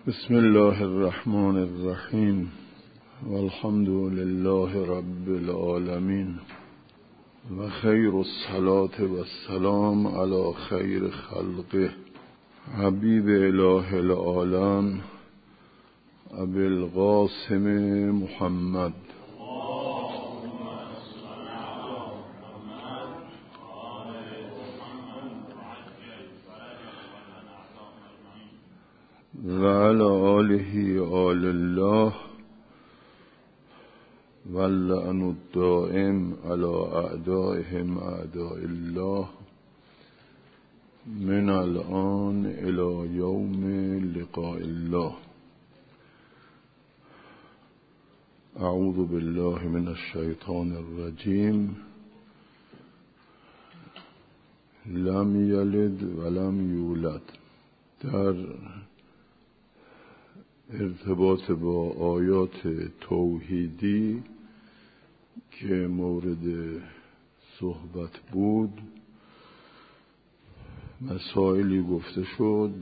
بسم الله الرحمن الرحیم والحمد لله رب العالمین و خیر الصلاة و السلام علی خیر خلقه حبیب اله العالم ابی القاسم محمد و علی آله آل الله واللعن الدائم علی اعدائهم اعداء الله من الآن الی یوم لقاء الله. اعوذ بالله من الشیطان الرجیم. لم یلد ولم یولد. در ارتباط با آیات توحیدی که مورد صحبت بود مسائلی گفته شد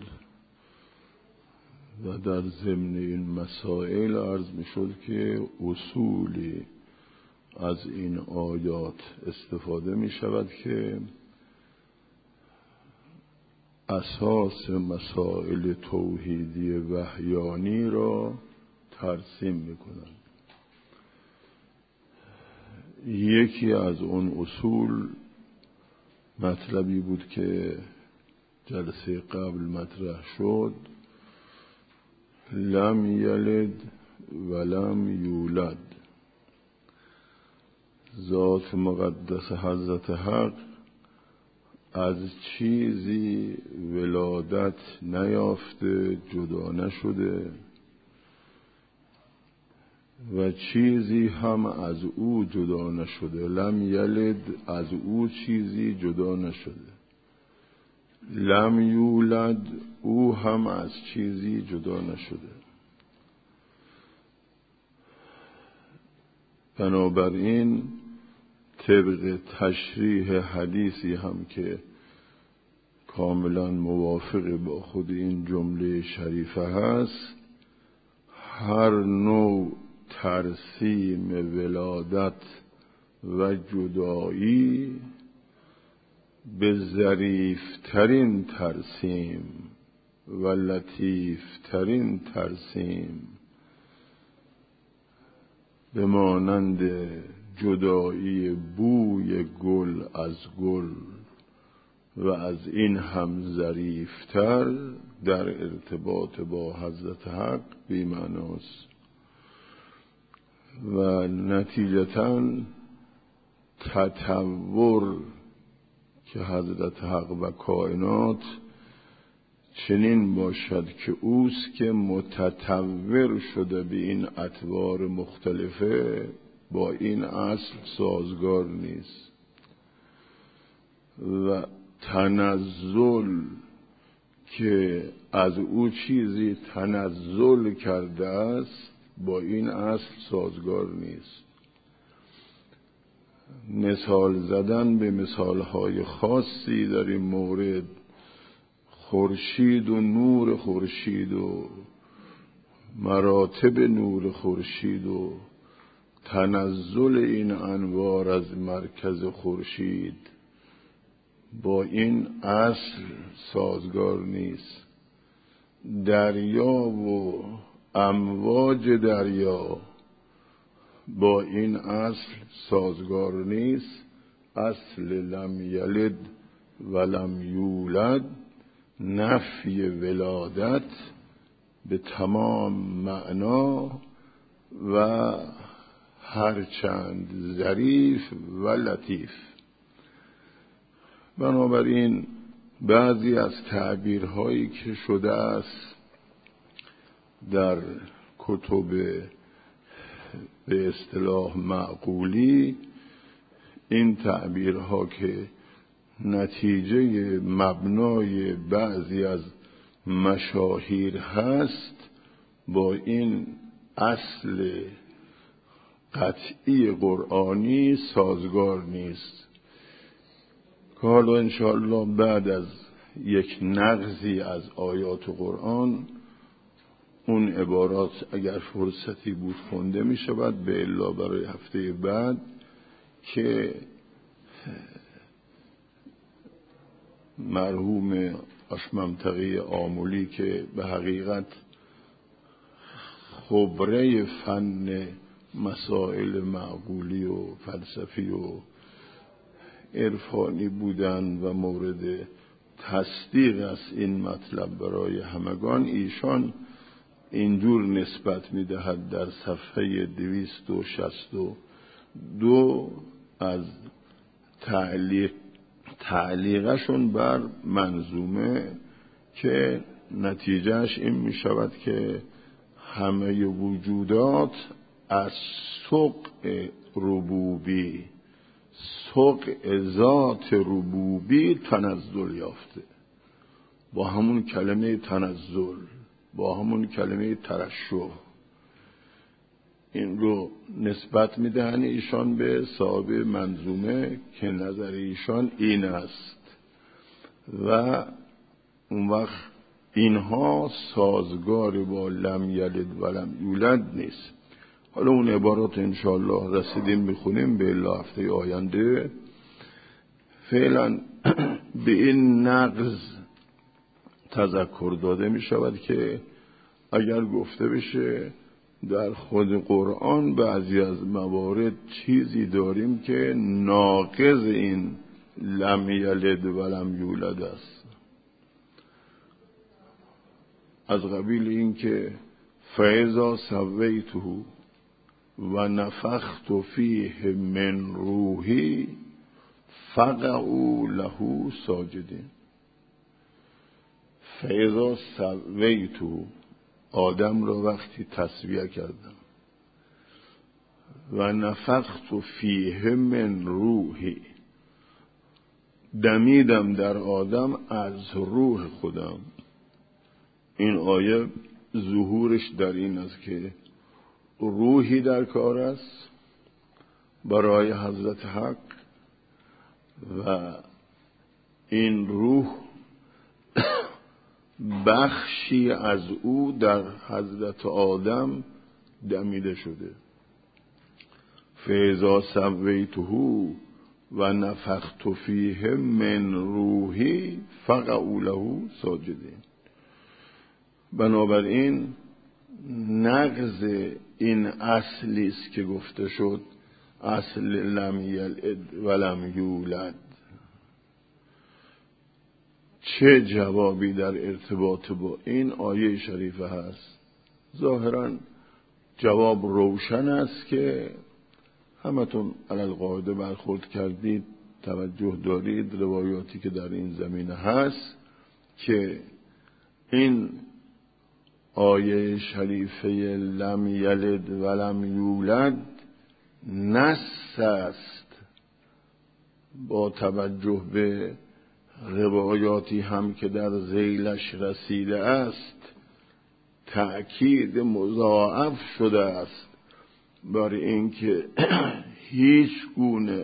و در ضمن این مسائل عرض می شد که اصولی از این آیات استفاده می شود که اساس مسائل توحیدی وحیانی را ترسیم می‌کنند. یکی از اون اصول مطلبی بود که جلسه قبل مطرح شد، لم یلد ولم یولد. ذات مقدس حضرت حق از چیزی ولادت نیافته، جدا نشده و چیزی هم از او جدا نشده. لم یلد، از او چیزی جدا نشده. لم یولد، او هم از چیزی جدا نشده. بنابراین طبق تشریح حدیثی هم که کاملا موافق با خود این جمله شریفه هست، هر نوع ترسیم ولادت و جدایی به ظریفترین ترسیم و لطیفترین ترسیم به مانند جدایی بوی گل از گل و از این هم ظریفتر در ارتباط با حضرت حق بی معناست و نتیجتاً تطور که حضرت حق و کائنات چنین باشد که اوست که متطور شده به این اطوار مختلفه، با این اصل سازگار نیست و تنزل که از او چیزی تنزل کرده است با این اصل سازگار نیست. مثال زدن به مثالهای خاصی در این مورد، خورشید و نور خورشید و مراتب نور خورشید و تنزل این انوار از مرکز خورشید با این اصل سازگار نیست. دریا و امواج دریا با این اصل سازگار نیست. اصل لم یلد ولم یولد نفی ولادت به تمام معنا و هرچند ظریف و لطیف. بنابراین بعضی از تعبیرهایی که شده است در کتب به اصطلاح معقولی، این تعبیرها که نتیجه مبنای بعضی از مشاهیر هست با این اصل قطعی قرآنی سازگار نیست که حالا انشاءالله بعد از یک نقضی از آیات قرآن اون عبارات اگر فرصتی بود خونده می شود، به الا برای هفته بعد که مرحوم آشممتقی آملی که به حقیقت خبره فن مسائل معقولی و فلسفی و عرفانی بودن و مورد تصدیق است این مطلب برای همگان، ایشان اینجور نسبت می‌دهد در صفحه 262 از تعلیقشون بر منظومه که نتیجهش این می‌شود که همه وجودات از سقع ربوبی، سقع ذات ربوبی تنزل یافته، با همون کلمه تنزل، با همون کلمه ترشح. این رو نسبت میدهن ایشان به صاحب منظومه که نظر ایشان این است و اون وقت اینها سازگار با لم یلد و لم یولد نیست. حالا اون عبارات انشاءالله رسیدیم میخونیم به الا هفته آینده. فعلا به این نقض تذکر داده می شود که اگر گفته بشه در خود قرآن بعضی از موارد چیزی داریم که ناقض این لم یلد و لم یولد است، از قبیل این که فاذا سویته و نفخت فیه من روحی فقعوا له ساجدین. فاذا سویته، آدم را وقتی تسویه کردم، و نفخت فیه من روحی، دمیدم در آدم از روح خودم. این آیه ظهورش در این است که روحی در کار است برای حضرت حق و این روح بخشی از او در حضرت آدم دمیده شده. فاذا سویته و نفخت فیه من روحی فقعوا له ساجدین. بنابراین نقض این اصلی است که گفته شد، اصل لم یلد و لم یولد. چه جوابی در ارتباط با این آیه شریفه هست؟ ظاهرا جواب روشن است که همتون علی القاعده برخورد کردید، توجه دارید روایاتی که در این زمینه هست که این آیه شریفه لم یلد و لم یولد نص است، با توجه به روایاتی هم که در ذیلش رسیده است تأکید مضاعف شده است بر اینکه هیچ گونه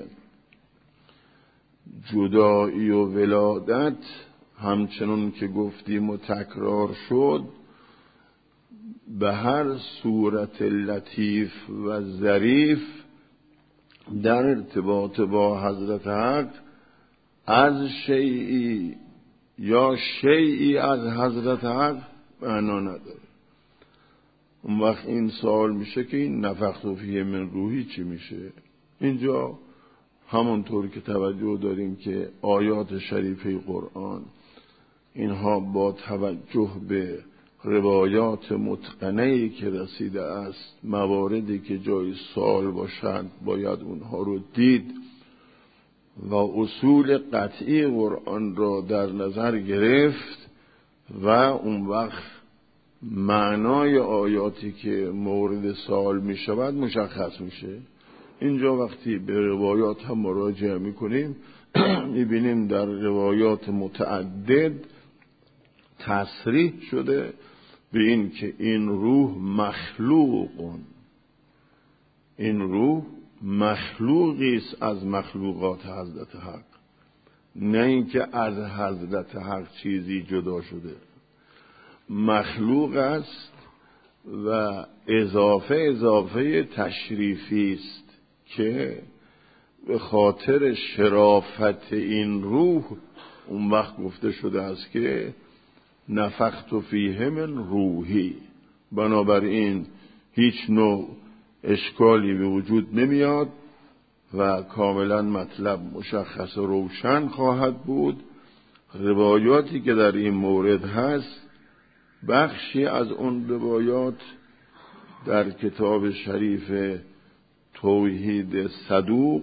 جدایی و ولادت، همچنون که گفتیم و تکرار شد، به هر صورت لطیف و ظریف در ارتباط با حضرت حق از شیئی یا شیئی از حضرت حق معنا نداره. اون وقت این سوال میشه که این نفخت فیه من روحی چی میشه؟ اینجا همونطور که توجه داریم که آیات شریفه قرآن اینها با توجه به روایات متقنه‌ای که رسیده است، مواردی که جای سوال باشد باید اونها رو دید و اصول قطعی قرآن را در نظر گرفت و اون وقت معنای آیاتی که مورد سوال می شود مشخص میشه. اینجا وقتی به روایات هم مراجعه می کنیم می بینیم در روایات متعدد تصریح شده به این که این روح مخلوقون، این روح مخلوقی است از مخلوقات حضرت حق، نه اینکه از حضرت حق چیزی جدا شده. مخلوق است و اضافه تشریفی است که به خاطر شرافت این روح اون وقت گفته شده است که نفخت فیه من روحی. بنابراین هیچ نوع اشکالی به وجود نمیاد و کاملا مطلب مشخص و روشن خواهد بود. روایاتی که در این مورد هست، بخشی از اون روایات در کتاب شریف توحید صدوق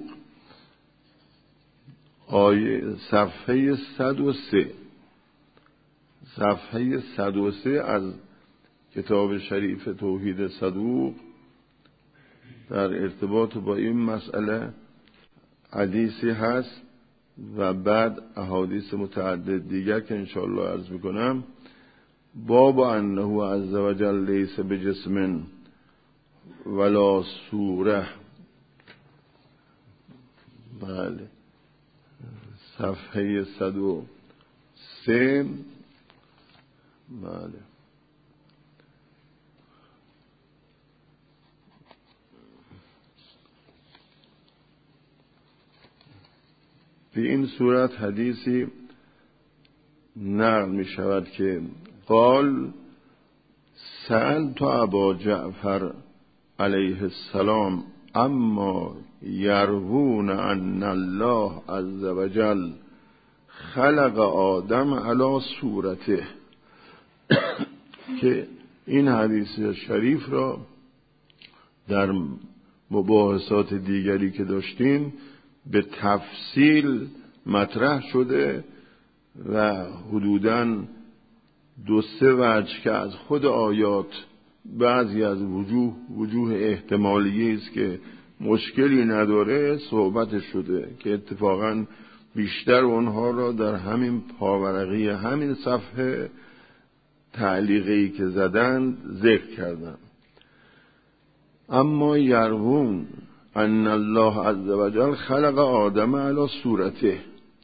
صفحه 103 از کتاب شریف توحید صدوق در ارتباط با این مسئله حدیثی هست و بعد احادیث متعدد دیگر که انشاءالله عرض میکنم. باب انه عز وجل لیس بجسم ولا صوره. بله، صفحه 103. بله، به این صورت حدیثی نقل می شود که قال سألت ابا جعفر علیه السلام اما یروون ان الله عز وجل خلق آدم علی صورته، که این حدیث شریف را در مباحثات دیگری که داشتیم به تفصیل مطرح شده و حدوداً 2-3 وجه که از خود آیات بعضی از وجوه احتمالیه است که مشکلی نداره صحبت شده که اتفاقاً بیشتر اونها را در همین پاورقی همین صفحه تعلیقی که زدند ذکر کردم. اما یروون ان الله عز وجل خلق آدم علی صورته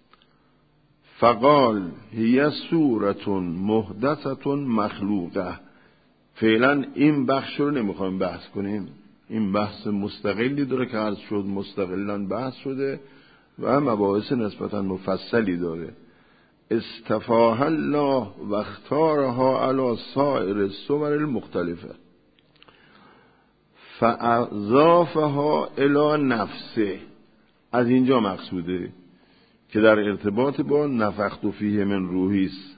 فقال هی صورة محدثة مخلوقه. فعلا این بخش رو نمیخوایم بحث کنیم، این بحث مستقلی داره که عرض شد مستقلا بحث شده و مباحث نسبتا مفصلی داره. استفاها الله و اختارها علی سائر الصور المختلفه فاضافها الی نفسه. از اینجا مقصوده که در ارتباط با نفخت فیه من روحی است.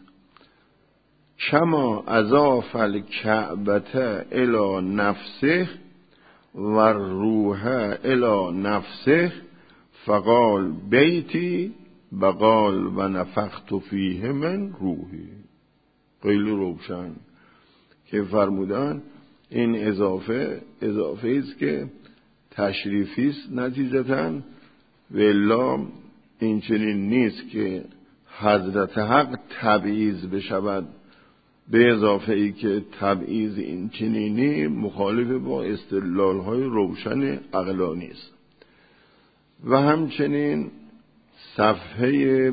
کما اضاف الکعبة الی نفسه و الروح الی نفسه فقال بیتی بقال و نفخت فیه من روحی. خیلی روشن که فرمودن این اضافه است که تشریفی است نتیجتاً، والا این چنین نیست که حضرت حق تبعیض بشود به اضافه ای که تبعیض این چنینی مخالف با استدلال های روشن عقلانی است. و همچنین صفحه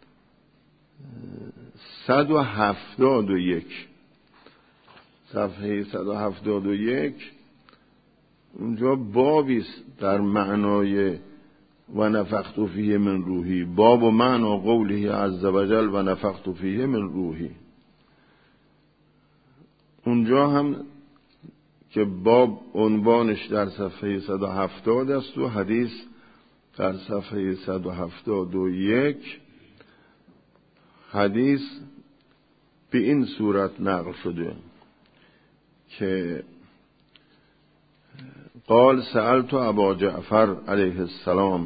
171 اونجا بابی است در معنای و نفخت فیه من روحی، باب و معنا قوله عز وجل و نفخت فیه من روحی. اونجا هم که باب عنوانش در صفحه 170 است و حدیث در صفحه 171 حدیث به این صورت نقل شده که قال سألت ابا جعفر علیه السلام،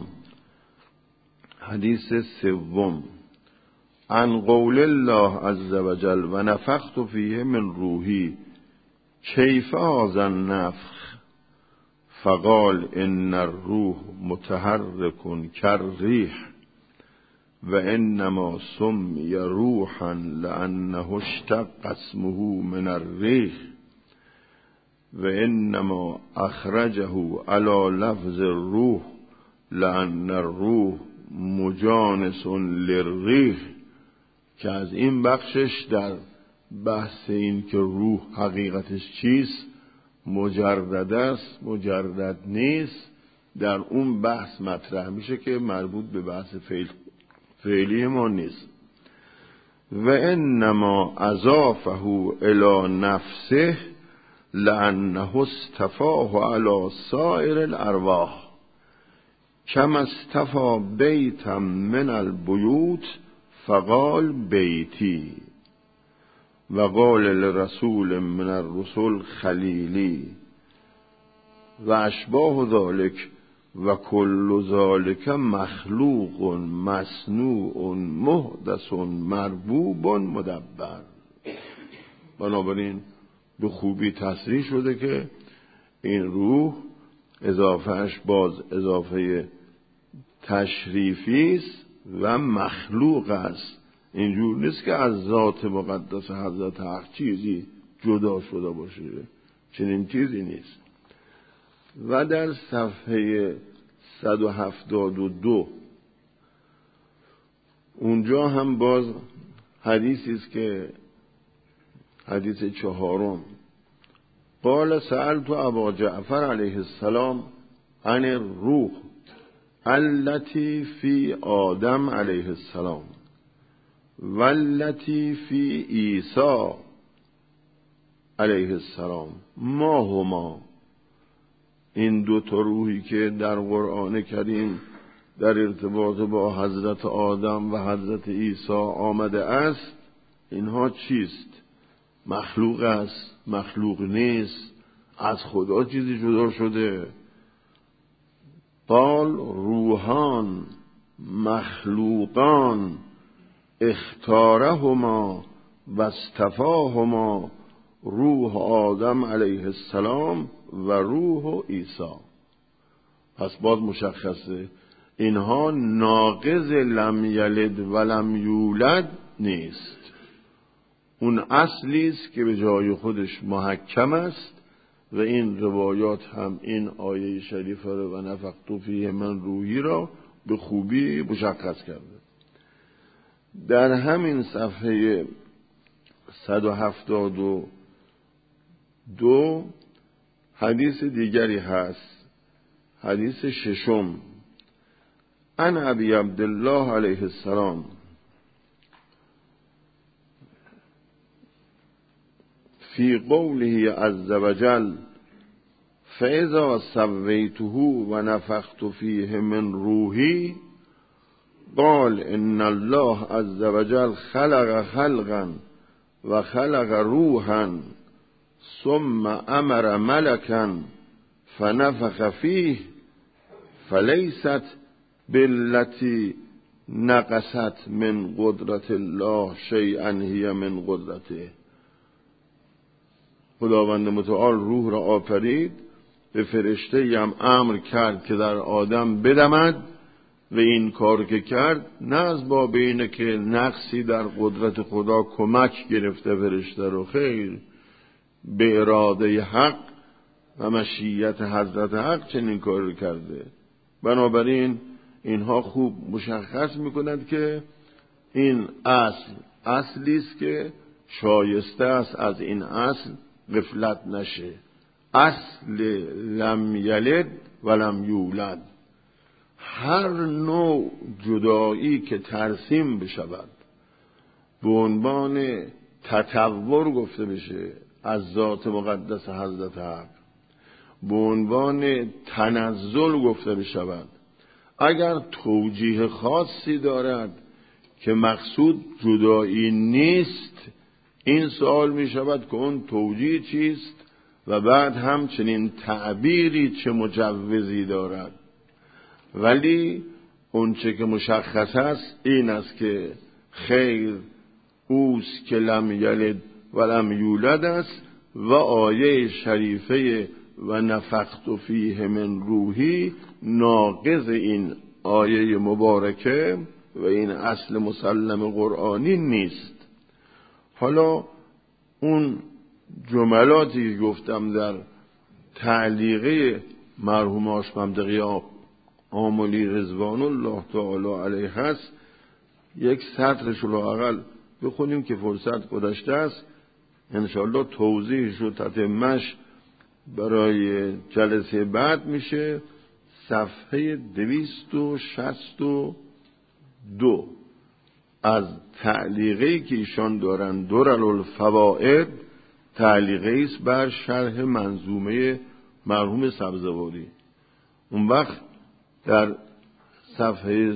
حدیث سوم، عن قول الله عز وجل و نفخت فیه من روحی کیف هذا النفخ فقال ان الروح متحرک كالريح و انما سمی روحا لانه اشتق اسمه من الريح و انما اخرجه على لفظ الروح لان الروح مجانس للریح، که از این بخشش در بحث این که روح حقیقتش چیست، مجرد است مجرد نیست، در اون بحث مطرح میشه که مربوط به بحث فعلی ما نیست. و انما اضافه الی نفسه لانه استفاه علی سائر الارواح کما استفا بیتا من البیوت فقال بیتی و قال لرسول من الرسل خلیلی و اشباه ذالک و کل ذالک مخلوق مصنوع محدث مربوب مدبر. بنابراین به خوبی تصریح شده که این روح اضافهش باز اضافه تشریفی است و مخلوق است. اینجور نیست که از ذات مقدس حضرت حق چیزی جدا شده باشه، چنین چیزی نیست. و در صفحه 172 اونجا هم باز حدیثی است که حدیث 4 قال سألت ابا جعفر علیه السلام عن الروح التي فی آدم علیه السلام والتي فی عیسی علیه السلام ما هما. این دو تا روحی که در قرآن کریم در ارتباط با حضرت آدم و حضرت عیسی آمده است، اینها چیست؟ مخلوق است؟ مخلوق نیست؟ از خدا چیزی جدا شده؟ قال روحان مخلوقان اختارهما و اصطفاهما روح آدم علیه السلام و روح عیسی. پس باز مشخصه اینها ناقض لم یلد و لم یولد نیست. اون اصلی است که به جای خودش محکم است و این روایات هم این آیه شریفه رو و نفخت فیه من روحی را به خوبی مشخص کرده. در همین صفحه 172 حدیث دیگری هست، حدیث 6 عن ابی عبدالله علیه السلام فی قوله عز وجل فاذا سویته و نفخت فیه من روحی قال ان الله عز وجل خلق خلقا و خلق روحا ثم امر ملكا فنفخ فيه فليست بالتي نقصت من قدرت الله شيئا هي من قدرته. خداوند متعال روح را آفرید، به فرشته هم امر کرد که در آدم بدمد و این کار که کرد نه از باب اینه که نقصی در قدرت خدا کمک گرفته فرشته رو، خیر، به اراده حق و مشیت حضرت حق چنین کار کرده. بنابراین اینها خوب مشخص میکنند که این اصلی است که شایسته است از این اصل غفلت نشه. اصل لم یلد و لم یولد، هر نوع جدایی که ترسیم بشود به عنوان تطور گفته بشه از ذات مقدس حضرت حق، به عنوان تنزل گفته بشود، اگر توجیه خاصی دارد که مقصود جدایی نیست، این سوال می شود که اون توجیه چیست و بعد همچنین تعبیری چه مجوزی دارد. ولی اون چه که مشخص است این است که خیر اوست که لم یلد و لم یولد است و آیه شریفه و نفخت فیه من روحی ناقض این آیه مبارکه و این اصل مسلم قرآنی نیست. حالا اون جملاتی که گفتم در تعلیقه مرحوم آشممدقی آملی رضوان الله تعالی علیه هست، یک سطرش رو اقل بخونیم که فرصت گذشته است انشاءالله توضیحش و تتمش برای جلسه بعد میشه صفحه 262 از تعلیقی که ایشان دارن درالفوائد، تعلیقی است بر شرح منظومه مرحوم سبزواری. اون وقت در صفحه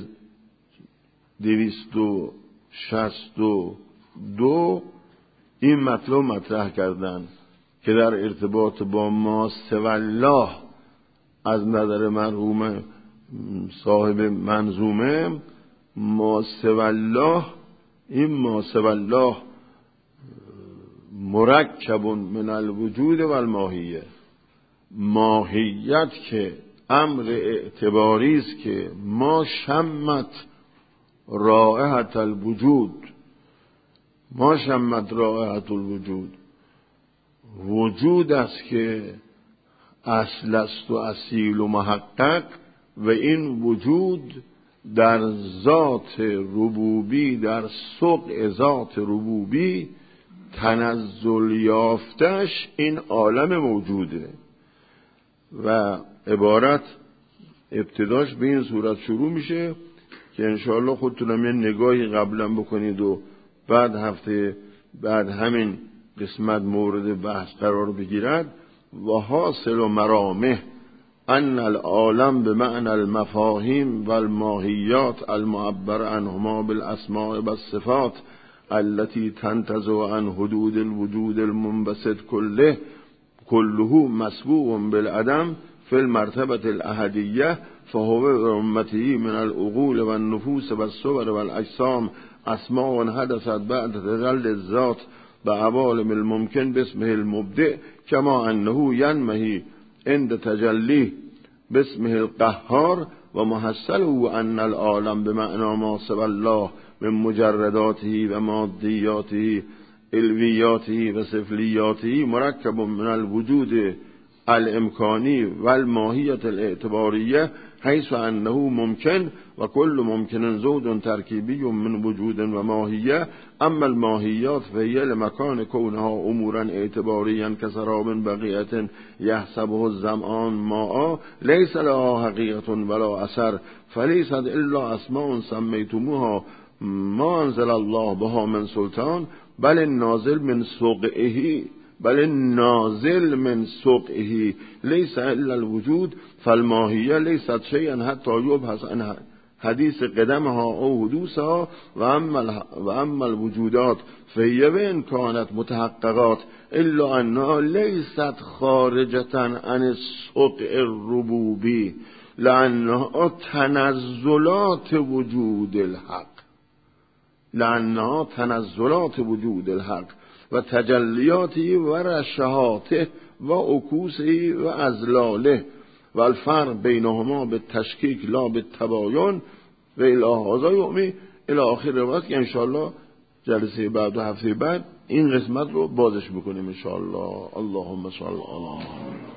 262 این مطلب مطرح کردن که در ارتباط با ما سوی الله از نظر مرحوم صاحب منظومه، ما سوی الله، این ما سوی الله مرکب من الوجود و الماهیه، ماهیت که امر اعتباری است که ما شمت رائحت الوجود، ما شمت رائحت الوجود، وجود است که اصل است و اصیل و محقق، و این وجود در ذات ربوبی، در سوق ذات ربوبی تنزل یافتش این عالم موجوده. و عبارت ابتداش به این صورت شروع میشه که انشاءالله خودتونم یه نگاهی قبلا بکنید و بعد هفته بعد همین قسمت مورد بحث قرار بگیرد. و حاصل مرامه ان العالم به معنی المفاهیم و الماهیات المعبر عنهما بالاسماء و الصفات التي تنتزع عن حدود الوجود المنبسط كله مسبوع بالعدم في المرتبة الأحدية، فهو برمته من العقول والنفوس والصور والأجسام أسماء حدثت بعد تجلي الذات بعوالم الممكن باسمه المبدئ، كما أنه ينمهي عند تجليه باسمه القهار، ومحصله أن العالم بمعنى ما سوى الله من مجرداته ومادياته علویاتی و سفلیاتی مرکب من الوجود الامکانی و الماهیت الاعتباریه، حیث انه ممکن و کل ممکن زود ترکیبی من وجود و ماهیه. اما الماهیات فهی لمکان کونها امورا اعتباریا کسراب بقیت یحسبه الظمآن ماء لیس لها حقیقت ولا اثر، فلیست الا اسماء سمیتموها ما انزل الله بها من سلطان، بل النازل من سوقه ليس الا الوجود، فالماهیه لیست شیئا حتی یبحث عن حدیث قدمها او حدوثها. و اما الوجودات فهی وان كانت متحققات الا انها لیست خارجه عن السوق الربوبی، لانها تنزلات وجود الحق و تجلیاته و رشحاته و عکوسه و ازلاله، و الفرق بینهما به تشکیک لا به تباین و الهازا یومی الی آخر روایت، که انشاءالله جلسه بعد و هفته بعد این قسمت رو بازش بکنیم انشاءالله. اللهم صل علی محمد.